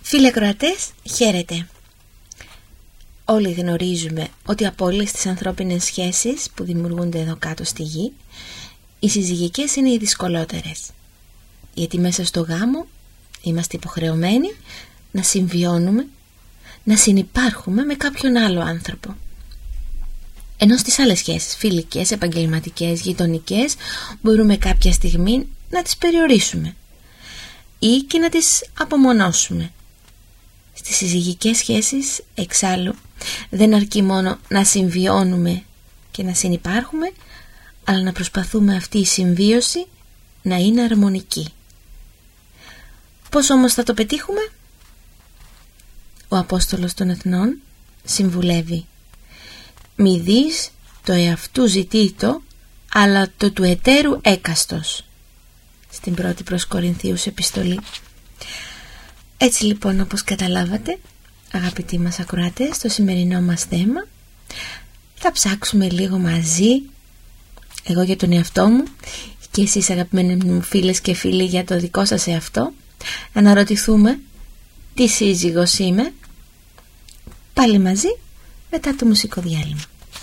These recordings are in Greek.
Φίλοι ακροατές, χαίρετε. Όλοι γνωρίζουμε ότι από όλες τις ανθρώπινες σχέσεις που δημιουργούνται εδώ κάτω στη γη, οι συζυγικές είναι οι δυσκολότερες. Γιατί μέσα στο γάμο είμαστε υποχρεωμένοι να συμβιώνουμε, να συνυπάρχουμε με κάποιον άλλο άνθρωπο. Ενώ στις άλλες σχέσεις, φιλικές, επαγγελματικές, γειτονικές, μπορούμε κάποια στιγμή να τις περιορίσουμε ή και να τις απομονώσουμε. Στις συζυγικές σχέσεις, εξάλλου, δεν αρκεί μόνο να συμβιώνουμε και να συνυπάρχουμε, αλλά να προσπαθούμε αυτή η συμβίωση να είναι αρμονική. Πώς όμως θα το πετύχουμε? Ο Απόστολος των Εθνών συμβουλεύει: «Μη δεις το εαυτού ζητείτο, αλλά το του εταίρου έκαστος», στην 1η προς Κορινθίους επιστολή. Έτσι λοιπόν, όπως καταλάβατε, αγαπητοί μας ακροατές, στο σημερινό μας θέμα θα ψάξουμε λίγο μαζί, εγώ για τον εαυτό μου και εσείς αγαπημένοι μου φίλες και φίλοι για το δικό σας εαυτό, να αναρωτηθούμε τι σύζυγος είμαι, πάλι μαζί μετά το μουσικό διάλειμμα.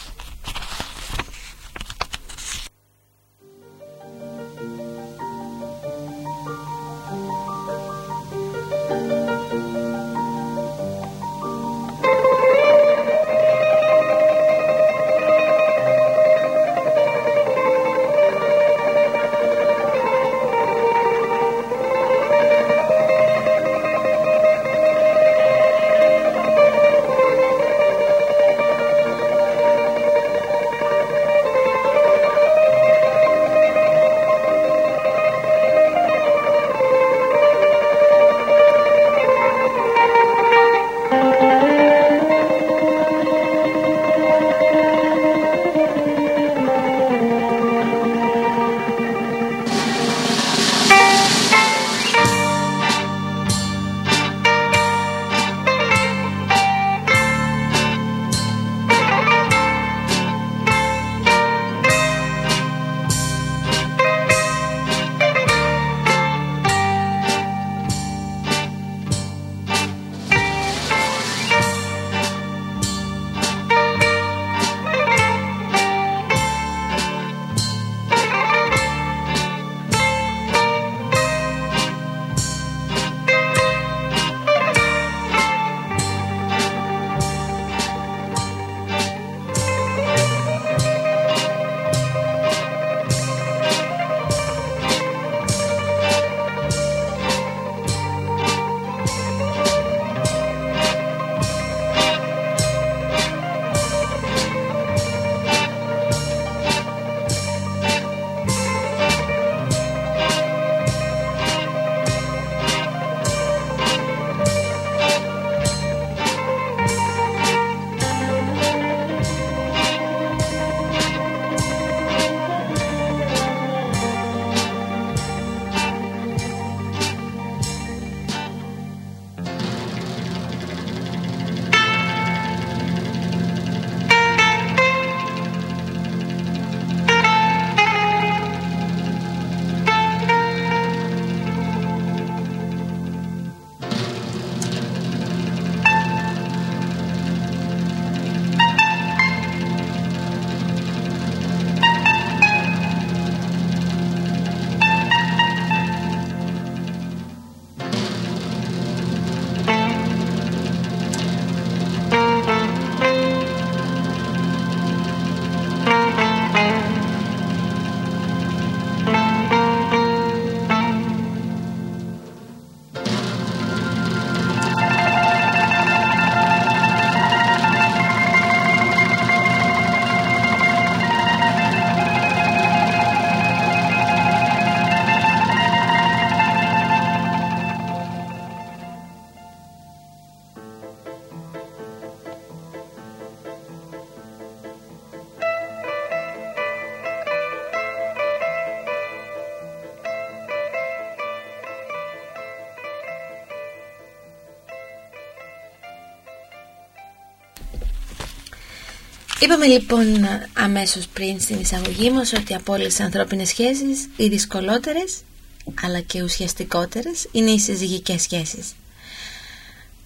Είπαμε λοιπόν αμέσως πριν στην εισαγωγή μας ότι από όλες τις ανθρώπινες σχέσεις οι δυσκολότερες αλλά και ουσιαστικότερες είναι οι συζυγικές σχέσεις.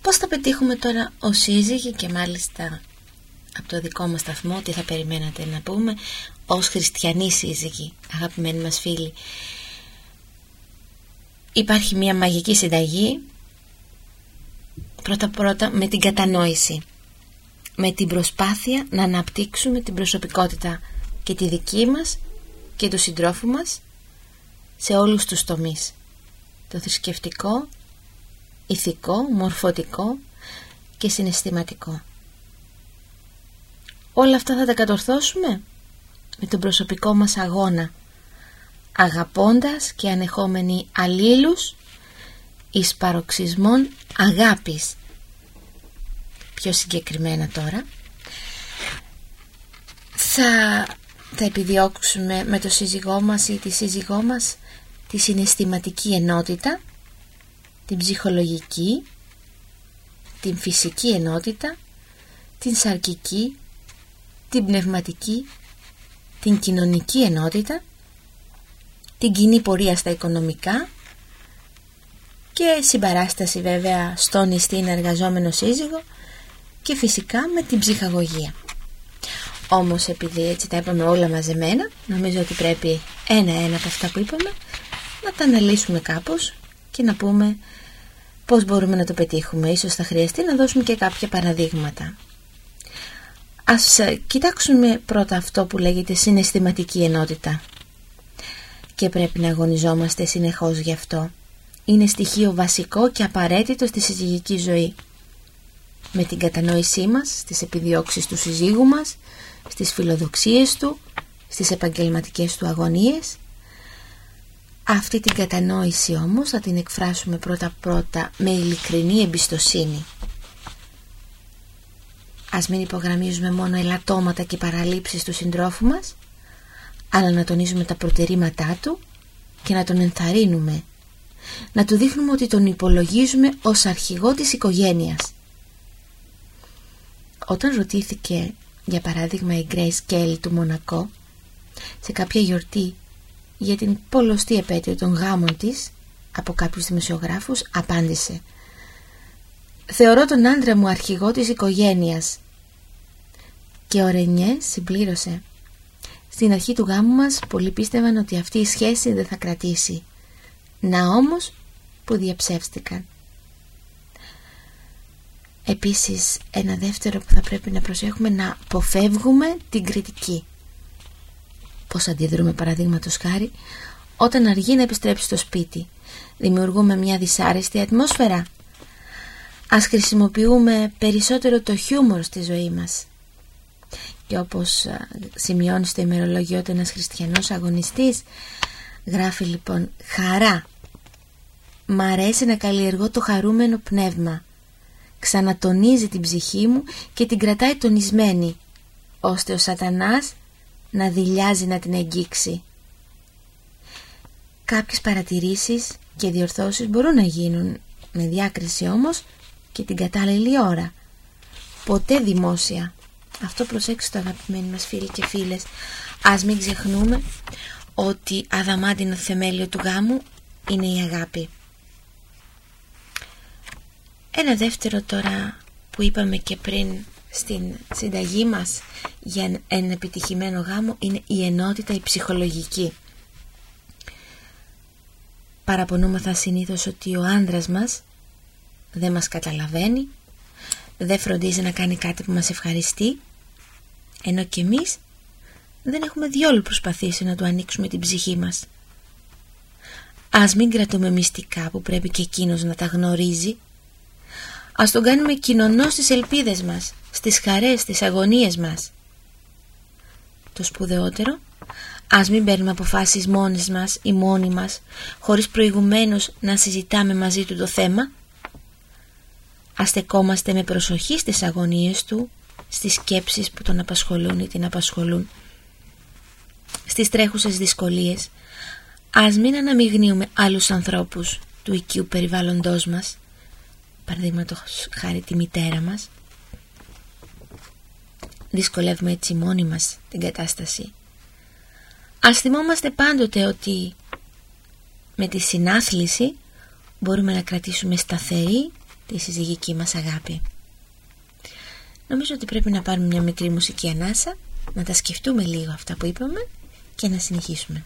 Πώς θα πετύχουμε τώρα ως σύζυγοι, και μάλιστα από το δικό μας σταθμό, τι θα περιμένατε να πούμε, ως χριστιανοί σύζυγοι, αγαπημένοι μας φίλοι? Υπάρχει μια μαγική συνταγή. Πρώτα με την κατανόηση, με την προσπάθεια να αναπτύξουμε την προσωπικότητα και τη δική μας και του συντρόφου μας σε όλους τους τομείς. Το θρησκευτικό, ηθικό, μορφωτικό και συναισθηματικό. Όλα αυτά θα τα κατορθώσουμε με τον προσωπικό μας αγώνα, αγαπώντας και ανεχόμενοι αλλήλους εις παροξισμών αγάπης. Πιο συγκεκριμένα τώρα, θα επιδιώξουμε με το σύζυγό μας ή τη σύζυγό μας τη συναισθηματική ενότητα, την ψυχολογική, την φυσική ενότητα, την σαρκική, την πνευματική, την κοινωνική ενότητα, την κοινή πορεία στα οικονομικά και συμπαράσταση βέβαια στον ιστήν εργαζόμενο σύζυγο, και φυσικά με την ψυχαγωγία. Όμως επειδή έτσι τα είπαμε όλα μαζεμένα, νομίζω ότι πρέπει ένα-ένα από αυτά που είπαμε να τα αναλύσουμε κάπως και να πούμε πώς μπορούμε να το πετύχουμε. Ίσως θα χρειαστεί να δώσουμε και κάποια παραδείγματα. Ας κοιτάξουμε πρώτα αυτό που λέγεται συναισθηματική ενότητα, και πρέπει να αγωνιζόμαστε συνεχώς γι' αυτό. Είναι στοιχείο βασικό και απαραίτητο στη συζυγική ζωή. Με την κατανόησή μας στις επιδιώξεις του συζύγου μας, στις φιλοδοξίες του, στις επαγγελματικές του αγωνίες. Αυτή την κατανόηση όμως θα την εκφράσουμε πρώτα με ειλικρινή εμπιστοσύνη. Ας μην υπογραμμίζουμε μόνο ελαττώματα και παραλήψεις του συντρόφου μας, αλλά να τονίζουμε τα προτερήματά του και να τον ενθαρρύνουμε. Να του δείχνουμε ότι τον υπολογίζουμε ως αρχηγό της οικογένειας. Όταν ρωτήθηκε για παράδειγμα η Grace Kelly του Μονακό σε κάποια γιορτή για την πολλωστή επέτειο των γάμων της από κάποιους δημοσιογράφους, απάντησε: «Θεωρώ τον άντρα μου αρχηγό της οικογένειας». Και ο Ρενιέ συμπλήρωσε: «Στην αρχή του γάμου μας πολλοί πίστευαν ότι αυτή η σχέση δεν θα κρατήσει. Να όμως που διαψεύστηκαν». Επίσης, ένα δεύτερο που θα πρέπει να προσέχουμε, να αποφεύγουμε την κριτική. Πώς αντιδρούμε παραδείγματος χάρη όταν αργεί να επιστρέψει στο σπίτι? Δημιουργούμε μια δυσάρεστη ατμόσφαιρα? Ας χρησιμοποιούμε περισσότερο το χιούμορ στη ζωή μας. Και όπως σημειώνει στο ημερολόγιο του ένας χριστιανός αγωνιστής, γράφει λοιπόν: «Χαρά. Μ' αρέσει να καλλιεργώ το χαρούμενο πνεύμα. Ξανατονίζει την ψυχή μου και την κρατάει τονισμένη, ώστε ο σατανάς να δειλιάζει να την αγγίξει». Κάποιες παρατηρήσεις και διορθώσεις μπορούν να γίνουν, με διάκριση όμως και την κατάλληλη ώρα. Ποτέ δημόσια. Αυτό προσέξτε το, αγαπημένοι μας φίλοι και φίλες. Ας μην ξεχνούμε ότι αδαμάντινο θεμέλιο του γάμου είναι η αγάπη. Ένα δεύτερο τώρα που είπαμε και πριν στην συνταγή μας για ένα επιτυχημένο γάμο είναι η ενότητα η ψυχολογική. Παραπονούμεθα συνήθως ότι ο άντρας μας δεν μας καταλαβαίνει, δεν φροντίζει να κάνει κάτι που μας ευχαριστεί, ενώ και εμείς δεν έχουμε διόλου προσπαθήσει να του ανοίξουμε την ψυχή μας. Ας μην κρατούμε μυστικά που πρέπει και εκείνος να τα γνωρίζει. Ας τον κάνουμε κοινωνό στις ελπίδες μας, στις χαρές, στις αγωνίες μας. Το σπουδαιότερο, ας μην παίρνουμε αποφάσεις μόνες μας ή μόνοι μας, χωρίς προηγουμένως να συζητάμε μαζί του το θέμα. Ας στεκόμαστε με προσοχή στις αγωνίες του, στις σκέψεις που τον απασχολούν ή την απασχολούν, στις τρέχουσες δυσκολίες. Ας μην αναμειγνύουμε άλλους ανθρώπους του οικείου περιβάλλοντός μας, παραδείγματος χάρη τη μητέρα μας. Δυσκολεύουμε έτσι μόνοι μας την κατάσταση. Ας θυμόμαστε πάντοτε ότι με τη συνάθλιση μπορούμε να κρατήσουμε σταθερή τη συζυγική μας αγάπη. Νομίζω ότι πρέπει να πάρουμε μια μικρή μουσική ανάσα, να τα σκεφτούμε λίγο αυτά που είπαμε και να συνεχίσουμε.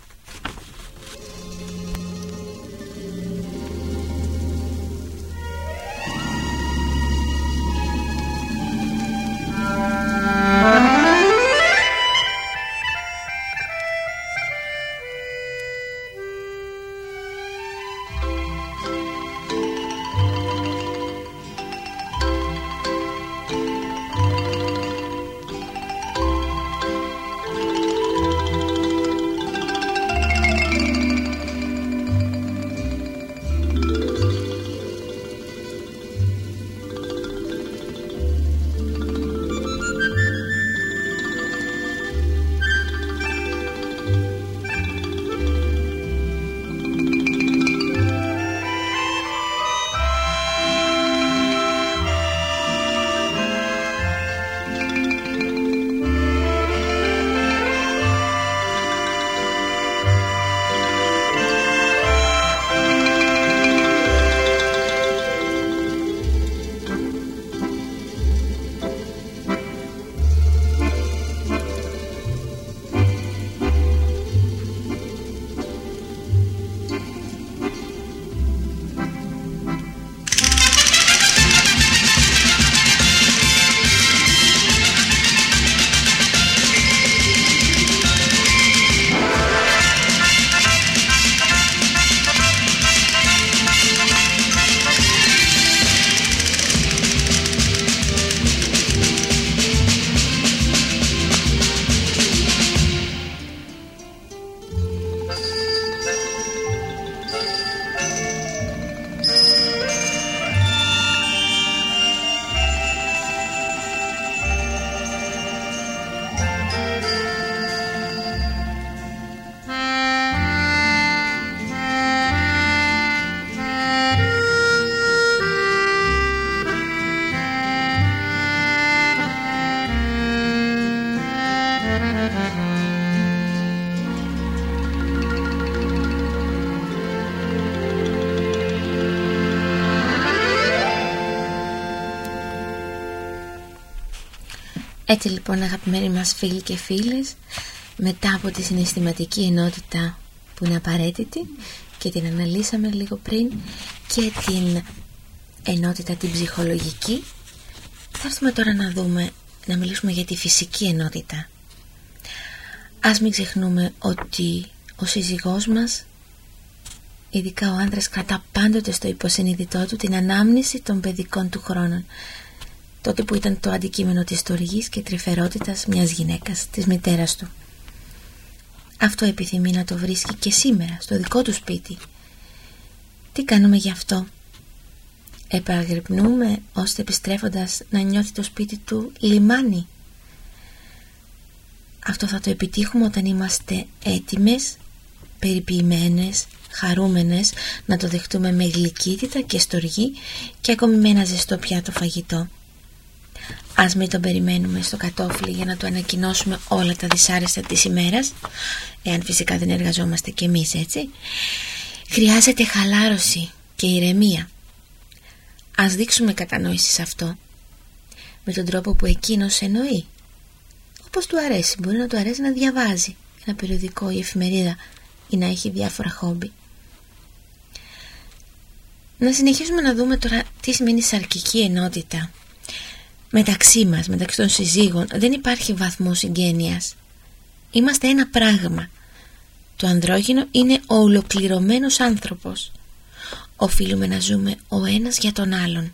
Έτσι λοιπόν, αγαπημένοι μας φίλοι και φίλες, μετά από τη συναισθηματική ενότητα που είναι απαραίτητη και την αναλύσαμε λίγο πριν, και την ενότητα την ψυχολογική, θα έρθουμε τώρα να μιλήσουμε για τη φυσική ενότητα. Ας μην ξεχνούμε ότι ο σύζυγός μας, ειδικά ο άντρας, κρατά πάντοτε στο υποσυνείδητό του την ανάμνηση των παιδικών του χρόνων, τότε που ήταν το αντικείμενο της στοργής και τρυφερότητας μιας γυναίκας, της μητέρας του. Αυτό επιθυμεί να το βρίσκει και σήμερα στο δικό του σπίτι. Τι κάνουμε γι' αυτό? Επαγρυπνούμε ώστε επιστρέφοντας να νιώθει το σπίτι του λιμάνι. Αυτό θα το επιτύχουμε όταν είμαστε έτοιμες, περιποιημένες, χαρούμενες να το δεχτούμε με γλυκύτητα και στοργή και ακόμη με ένα ζεστό πιάτο φαγητό. Ας μην τον περιμένουμε στο κατόφλι για να του ανακοινώσουμε όλα τα δυσάρεστα της ημέρας, εάν φυσικά δεν εργαζόμαστε κι εμείς έτσι. Χρειάζεται χαλάρωση και ηρεμία. Ας δείξουμε κατανόηση σε αυτό, με τον τρόπο που εκείνος εννοεί, όπως του αρέσει. Μπορεί να του αρέσει να διαβάζει ένα περιοδικό ή εφημερίδα ή να έχει διάφορα χόμπι. Να συνεχίσουμε να δούμε τώρα τι σημαίνει σαρκική ενότητα. Μεταξύ μας, μεταξύ των συζύγων, δεν υπάρχει βαθμό συγγένειας. Είμαστε ένα πράγμα. Το ανδρόγυνο είναι ο ολοκληρωμένος άνθρωπος. Οφείλουμε να ζούμε ο ένας για τον άλλον.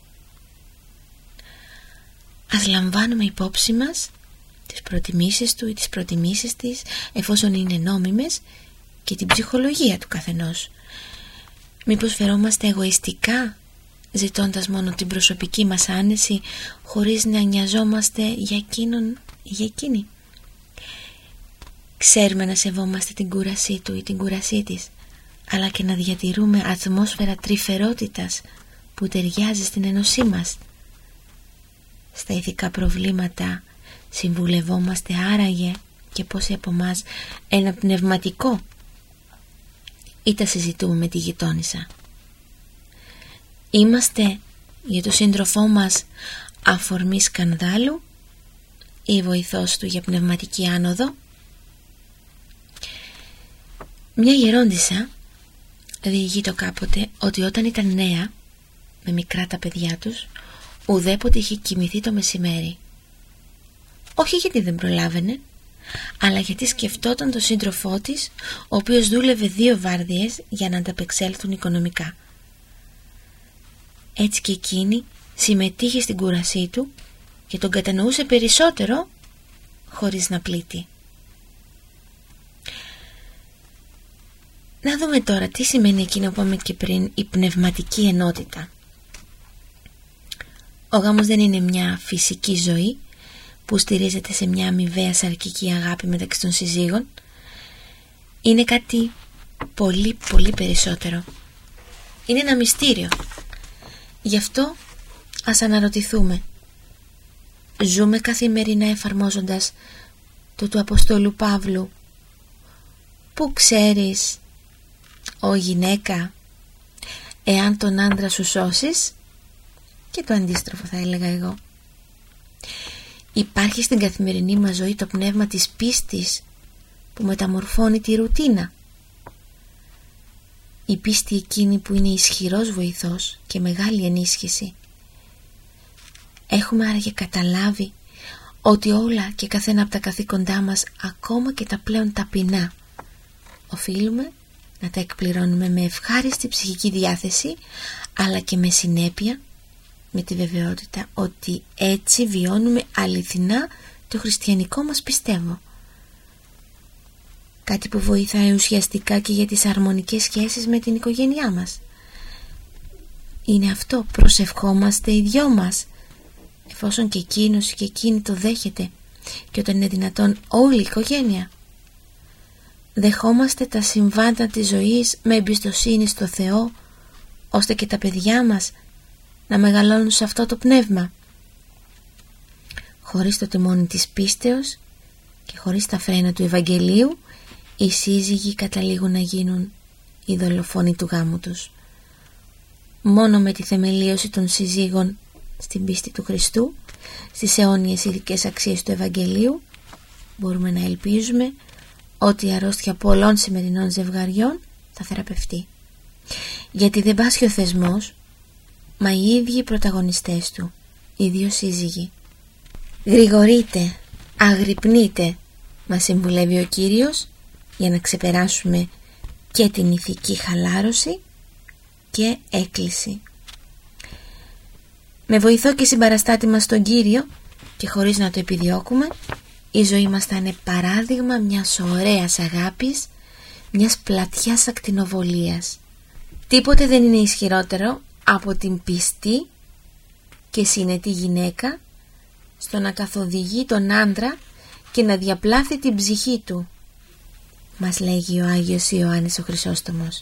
Ας λαμβάνουμε υπόψη μας τις προτιμήσεις του ή τις προτιμήσεις της, εφόσον είναι νόμιμες, και την ψυχολογία του καθενός. Μήπως φερόμαστε εγωιστικά, ζητώντας μόνο την προσωπική μας άνεση, χωρίς να νοιαζόμαστε για εκείνον ή για εκείνη? Ξέρουμε να σεβόμαστε την κούρασή του ή την κούρασή της, αλλά και να διατηρούμε ατμόσφαιρα τρυφερότητας που ταιριάζει στην ένωσή μας. Στα ηθικά προβλήματα συμβουλευόμαστε άραγε και πόσοι από μας ένα πνευματικό, ή τα συζητούμε με τη γειτόνισσα? Είμαστε για τον σύντροφό μας αφορμή σκανδάλου ή βοηθός του για πνευματική άνοδο. Μια γερόντισσα διηγείτο κάποτε ότι όταν ήταν νέα με μικρά τα παιδιά τους, ουδέποτε είχε κοιμηθεί το μεσημέρι. Όχι γιατί δεν προλάβαινε, αλλά γιατί σκεφτόταν τον σύντροφό της, ο οποίος δούλευε 2 βάρδιες για να ανταπεξέλθουν οικονομικά. Έτσι και εκείνη συμμετείχε στην κούρασή του και τον κατανοούσε περισσότερο χωρίς να πλήττει. Να δούμε τώρα τι σημαίνει εκείνο που είπαμε και πριν, η πνευματική ενότητα. Ο γάμος δεν είναι μια φυσική ζωή που στηρίζεται σε μια αμοιβαία σαρκική αγάπη μεταξύ των συζύγων. Είναι κάτι πολύ πολύ περισσότερο. Είναι ένα μυστήριο. Γι' αυτό ας αναρωτηθούμε. Ζούμε καθημερινά εφαρμόζοντας το του Αποστόλου Παύλου, που ξέρεις, «Ω γυναίκα, εάν τον άντρα σου σώσεις», και το αντίστροφο θα έλεγα εγώ. Υπάρχει στην καθημερινή μας ζωή το πνεύμα της πίστης που μεταμορφώνει τη ρουτίνα. Η πίστη εκείνη που είναι ισχυρός βοηθός και μεγάλη ενίσχυση. Έχουμε άραγε καταλάβει ότι όλα και καθένα από τα καθήκοντά μας, ακόμα και τα πλέον ταπεινά, οφείλουμε να τα εκπληρώνουμε με ευχάριστη ψυχική διάθεση, αλλά και με συνέπεια, με τη βεβαιότητα ότι έτσι βιώνουμε αληθινά το χριστιανικό μας πιστεύω. Κάτι που βοηθάει ουσιαστικά και για τις αρμονικές σχέσεις με την οικογένειά μας. Είναι αυτό, προσευχόμαστε οι δυο μας, εφόσον και εκείνος και εκείνη το δέχεται, και όταν είναι δυνατόν όλη η οικογένεια. Δεχόμαστε τα συμβάντα της ζωής με εμπιστοσύνη στο Θεό, ώστε και τα παιδιά μας να μεγαλώνουν σε αυτό το πνεύμα. Χωρίς το τιμόνι της πίστεως και χωρίς τα φρένα του Ευαγγελίου, οι σύζυγοι καταλήγουν να γίνουν οι δολοφόνοι του γάμου τους. Μόνο με τη θεμελίωση των συζύγων στην πίστη του Χριστού, στις αιώνιες ηθικές αξίες του Ευαγγελίου, μπορούμε να ελπίζουμε ότι η αρρώστια πολλών σημερινών ζευγαριών θα θεραπευτεί. Γιατί δεν πάσχει ο θεσμός, μα οι ίδιοι οι πρωταγωνιστές του, οι 2 σύζυγοι. Γρηγορείτε, αγρυπνείτε, μας συμβουλεύει ο Κύριος, για να ξεπεράσουμε και την ηθική χαλάρωση και έκκληση. Με βοηθό και συμπαραστάτη μας τον Κύριο, και χωρίς να το επιδιώκουμε, η ζωή μας θα είναι παράδειγμα μιας ωραίας αγάπης, μιας πλατιάς ακτινοβολίας. Τίποτε δεν είναι ισχυρότερο από την πιστή και συνετή γυναίκα στο να καθοδηγεί τον άντρα και να διαπλάθει την ψυχή του, μας λέγει ο Άγιος Ιωάννης ο Χρυσόστομος.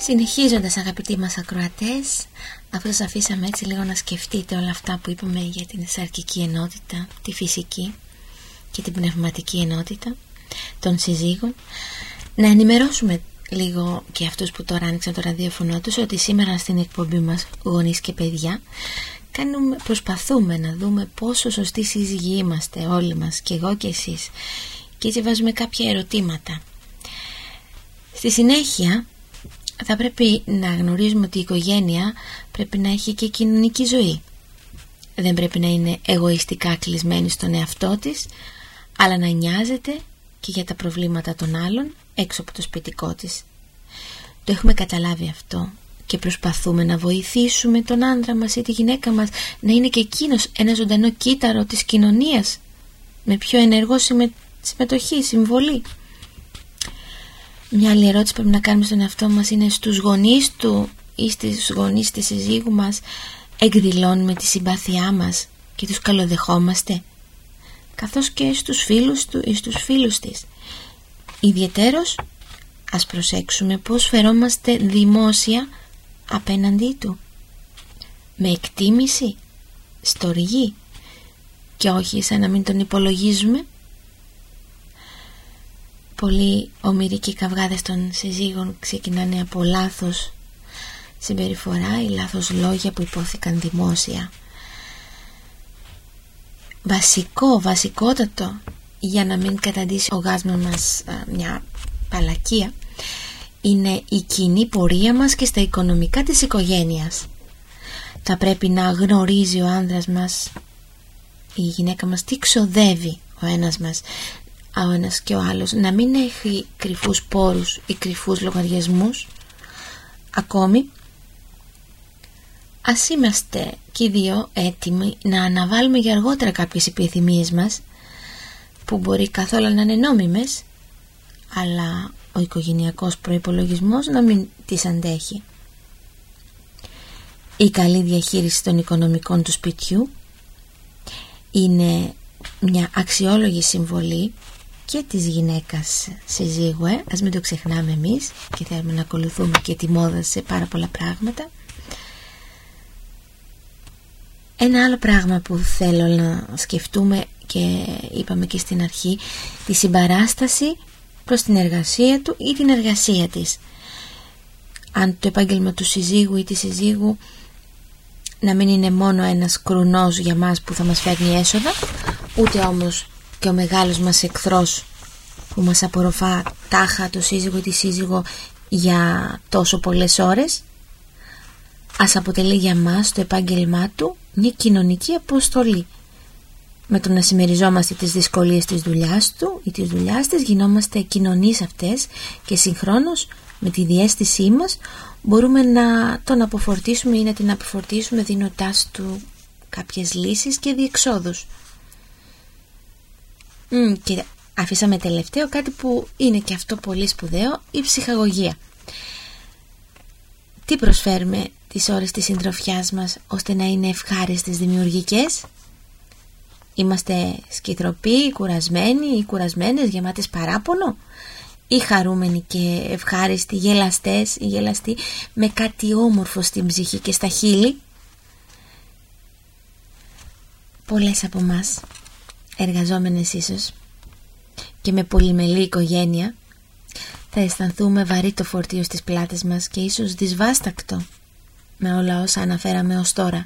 Συνεχίζοντας, αγαπητοί μας ακροατές, αφού σας αφήσαμε έτσι λίγο να σκεφτείτε όλα αυτά που είπαμε για την σαρκική ενότητα, τη φυσική και την πνευματική ενότητα των συζύγων, να ενημερώσουμε λίγο και αυτούς που τώρα άνοιξαν το ραδιόφωνο τους ότι σήμερα στην εκπομπή μας Γονείς και Παιδιά προσπαθούμε να δούμε πόσο σωστοί σύζυγοι είμαστε όλοι μας, και εγώ και εσείς, και έτσι βάζουμε κάποια ερωτήματα. Στη συνέχεια θα πρέπει να γνωρίζουμε ότι η οικογένεια πρέπει να έχει και κοινωνική ζωή. Δεν πρέπει να είναι εγωιστικά κλεισμένη στον εαυτό της, αλλά να νοιάζεται και για τα προβλήματα των άλλων έξω από το σπιτικό της. Το έχουμε καταλάβει αυτό και προσπαθούμε να βοηθήσουμε τον άντρα μας ή τη γυναίκα μας να είναι και εκείνος ένα ζωντανό κύτταρο της κοινωνίας, με πιο ενεργό συμμετοχή, συμβολή. Μια άλλη ερώτηση πρέπει να κάνουμε στον εαυτό μας είναι: στους γονείς του ή στους γονείς της συζύγου μας εκδηλώνουμε τη συμπάθειά μας και τους καλοδεχόμαστε, καθώς και στους φίλους του ή στους φίλους της? Ιδιαιτέρως ας προσέξουμε πώς φερόμαστε δημόσια απέναντί του, με εκτίμηση, στοργή και όχι σαν να μην τον υπολογίζουμε. Πολλοί ομηρικοί καυγάδες των συζύγων ξεκινάνε από λάθος συμπεριφορά ή λάθος λόγια που υπόθηκαν δημόσια. Βασικότατο για να μην καταντήσει ο γάσμα μας μια παλακία είναι η κοινή πορεία μας και στα οικονομικά της οικογένειας. Θα πρέπει να γνωρίζει ο άνδρας μας, η γυναίκα μας, τι ξοδεύει ο ένας μας, ο ένας και ο άλλος, να μην έχει κρυφούς πόρους ή κρυφούς λογαριασμούς. Ακόμη, ας είμαστε και οι δύο έτοιμοι να αναβάλουμε για αργότερα κάποιες επιθυμίες μας, που μπορεί καθόλου να είναι νόμιμες, αλλά ο οικογενειακός προϋπολογισμός να μην τις αντέχει. Η καλή διαχείριση των οικονομικών του σπιτιού είναι μια αξιόλογη συμβολή και της γυναίκας συζύγου, ας μην το ξεχνάμε εμείς, και θέλουμε να ακολουθούμε και τη μόδα σε πάρα πολλά πράγματα. Ένα άλλο πράγμα που θέλω να σκεφτούμε, και είπαμε και στην αρχή, τη συμπαράσταση προς την εργασία του ή την εργασία της. Αν το επάγγελμα του συζύγου ή της συζύγου να μην είναι μόνο ένας κρουνός για μας που θα μας φέρνει έσοδα, ούτε όμως και ο μεγάλος μας εχθρός που μας απορροφά τάχα το σύζυγο ή τη σύζυγο για τόσο πολλές ώρες. Ας αποτελεί για μας το επάγγελμά του μια κοινωνική αποστολή. Με το να συμμεριζόμαστε τις δυσκολίες της δουλειάς του ή της δουλειάς της, γινόμαστε κοινωνείς αυτές, και συγχρόνως με τη διαίσθησή μας μπορούμε να τον αποφορτίσουμε ή να την αποφορτίσουμε δίνοντάς του κάποιες λύσεις και διεξόδους. Και αφήσαμε τελευταίο κάτι που είναι και αυτό πολύ σπουδαίο, η ψυχαγωγία. Τι προσφέρουμε τις ώρες της συντροφιάς μας ώστε να είναι ευχάριστες, δημιουργικές? Είμαστε σκυθροποί, κουρασμένοι ή κουρασμένες, γεμάτες παράπονο, ή χαρούμενοι και ευχάριστοι, γελαστές ή γελαστοί, με κάτι όμορφο στην ψυχή και στα χείλη? Πολλές από μας, εργαζόμενες ίσως και με πολυμελή οικογένεια, θα αισθανθούμε βαρύ το φορτίο στις πλάτες μας και ίσως δυσβάστακτο με όλα όσα αναφέραμε ως τώρα.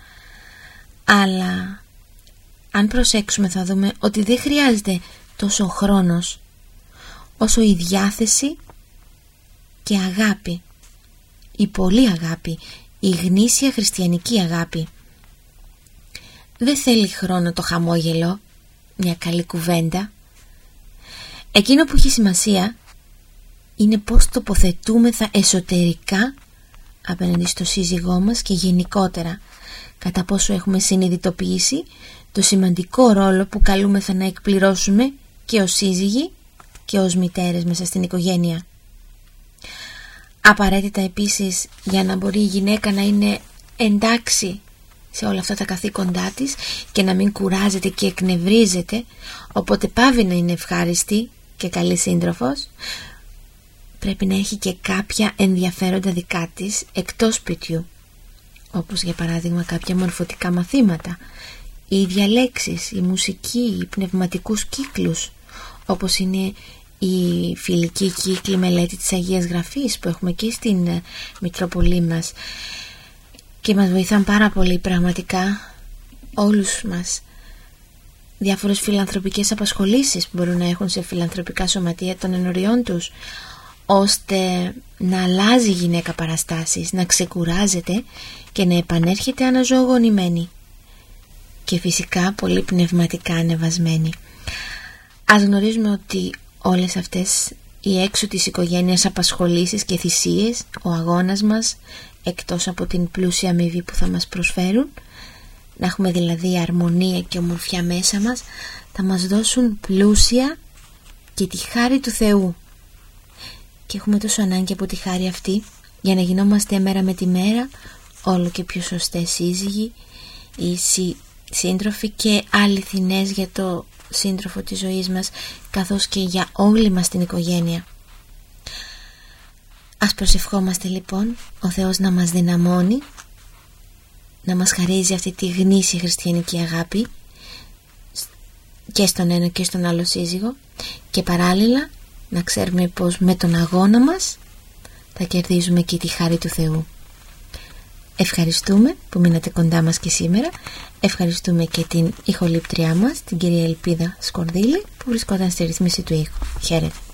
Αλλά αν προσέξουμε θα δούμε ότι δεν χρειάζεται τόσο χρόνος όσο η διάθεση και αγάπη, η πολλή αγάπη, η γνήσια χριστιανική αγάπη. Δεν θέλει χρόνο το χαμόγελο, μια καλή κουβέντα. Εκείνο που έχει σημασία είναι πώς τοποθετούμεθα εσωτερικά απέναντι στο σύζυγό μας και γενικότερα, κατά πόσο έχουμε συνειδητοποιήσει το σημαντικό ρόλο που καλούμεθα να εκπληρώσουμε και ως σύζυγοι και ως μητέρες μέσα στην οικογένεια. Απαραίτητα επίσης, για να μπορεί η γυναίκα να είναι εντάξει σε όλα αυτά τα καθήκοντά της και να μην κουράζεται και εκνευρίζεται, οπότε πάβει να είναι ευχάριστη και καλή σύντροφος, πρέπει να έχει και κάποια ενδιαφέροντα δικά της εκτός σπιτιού, όπως για παράδειγμα κάποια μορφωτικά μαθήματα, οι διαλέξεις, η μουσική, οι πνευματικούς κύκλους, όπως είναι η φιλική κύκλη μελέτη της Αγίας Γραφής που έχουμε και στην Μητρόπολή μας και μας βοηθάν πάρα πολύ πραγματικά όλους μας. Διάφορες φιλανθρωπικές απασχολήσεις που μπορούν να έχουν σε φιλανθρωπικά σωματεία των ενωριών τους, ώστε να αλλάζει η γυναίκα παραστάσεις, να ξεκουράζεται και να επανέρχεται αναζωογονημένη και φυσικά πολύ πνευματικά ανεβασμένη. Ας γνωρίζουμε ότι όλες αυτές οι έξω της οικογένειας απασχολήσεις και θυσίες, ο αγώνας μας, εκτός από την πλούσια αμοιβή που θα μας προσφέρουν, να έχουμε δηλαδή αρμονία και ομορφιά μέσα μας, θα μας δώσουν πλούσια και τη χάρη του Θεού. Και έχουμε τόσο ανάγκη από τη χάρη αυτή για να γινόμαστε μέρα με τη μέρα όλο και πιο σωστές σύζυγοι ή σύντροφοι και αληθινές για το σύντροφο της ζωής μας, καθώς και για όλη μας την οικογένεια. Ας προσευχόμαστε λοιπόν ο Θεός να μας δυναμώνει, να μας χαρίζει αυτή τη γνήσια χριστιανική αγάπη και στον ένα και στον άλλο σύζυγο, και παράλληλα να ξέρουμε πως με τον αγώνα μας θα κερδίζουμε και τη χάρη του Θεού. Ευχαριστούμε που μείνατε κοντά μας και σήμερα. Ευχαριστούμε και την ηχολήπτριά μας, την κυρία Ελπίδα Σκορδίλη, που βρισκόταν στη ρυθμίση του ήχου. Χαίρετε.